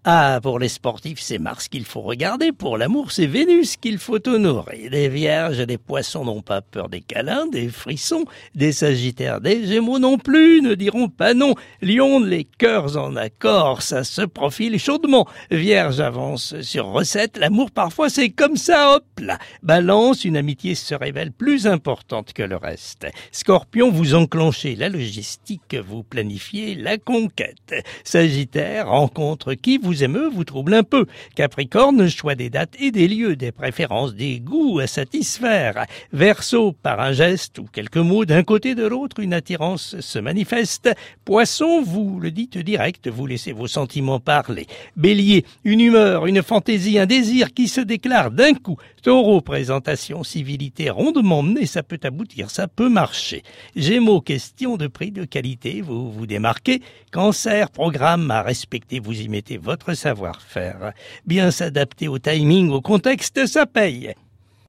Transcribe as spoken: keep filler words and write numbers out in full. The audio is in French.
Ah, pour les sportifs, c'est Mars qu'il faut regarder. Pour l'amour, c'est Vénus qu'il faut honorer. Les vierges et les poissons n'ont pas peur des câlins, des frissons. Des sagittaires, des gémeaux non plus ne diront pas non. Lion, les cœurs en accord, ça se profile chaudement. Vierge avance sur recette. L'amour, parfois, c'est comme ça, hop là. Balance, une amitié se révèle plus importante que le reste. Scorpion, vous enclenchez la logistique, vous planifiez la conquête. Sagittaire, rencontre qui vous émeut, vous trouble un peu. Capricorne, choix des dates et des lieux, des préférences, des goûts à satisfaire. Verseau, par un geste ou quelques mots d'un côté de l'autre, une attirance se manifeste. Poisson, vous le dites direct, vous laissez vos sentiments parler. Bélier, une humeur, une fantaisie, un désir qui se déclare d'un coup. Taureau, présentation, civilité rondement menée, ça peut aboutir, ça peut marcher. Gémeaux, question de prix, de qualité, vous vous démarquez. Cancer, programme à respecter, vous y mettez votre savoir-faire. Bien s'adapter au timing, au contexte, ça paye.